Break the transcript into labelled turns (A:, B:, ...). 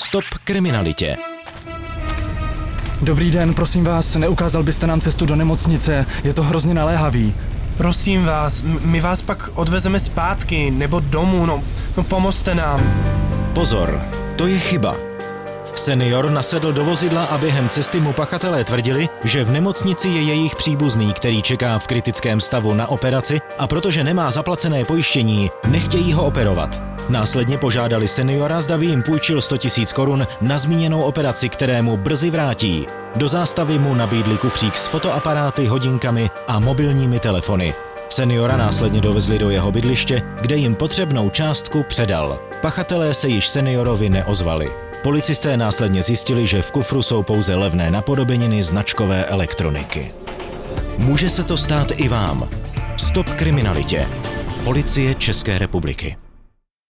A: Stop kriminalitě.
B: Dobrý den, prosím vás, neukázal byste nám cestu do nemocnice, je to hrozně naléhavý.
C: Prosím vás, my vás pak odvezeme zpátky, nebo domů, no pomozte nám.
A: Pozor, to je chyba. Senior nasedl do vozidla a během cesty mu pachatelé tvrdili, že v nemocnici je jejich příbuzný, který čeká v kritickém stavu na operaci a protože nemá zaplacené pojištění, nechtějí ho operovat. Následně požádali seniora, zda by jim půjčil 100 000 korun na zmíněnou operaci, kterému brzy vrátí. Do zástavy mu nabídli kufřík s fotoaparáty, hodinkami a mobilními telefony. Seniora následně dovezli do jeho bydliště, kde jim potřebnou částku předal. Pachatelé se již seniorovi neozvali. Policisté následně zjistili, že v kufru jsou pouze levné napodobeniny značkové elektroniky. Může se to stát i vám. Stop kriminalitě. Policie České republiky.